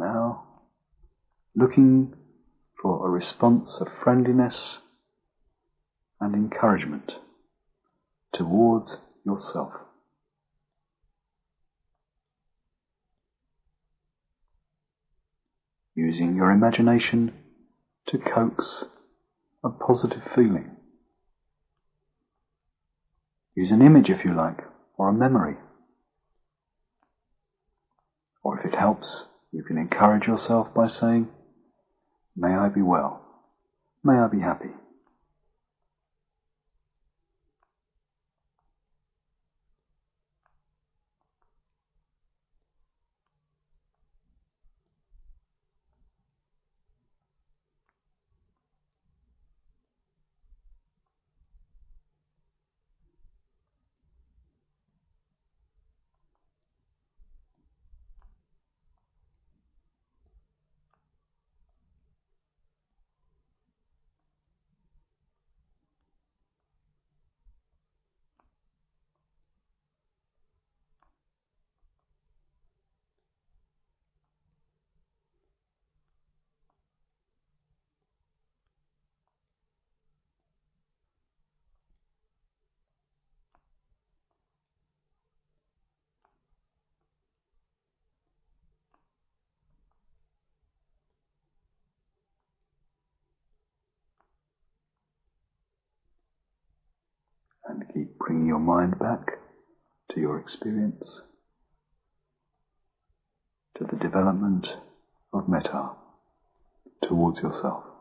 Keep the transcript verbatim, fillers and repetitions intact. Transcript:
now looking for a response of friendliness and encouragement towards yourself. Using your imagination to coax a positive feeling. Use an image if you like, or a memory. Or if it helps, you can encourage yourself by saying, "May I be well. May I be happy." And keep bringing your mind back to your experience, to the development of metta towards yourself.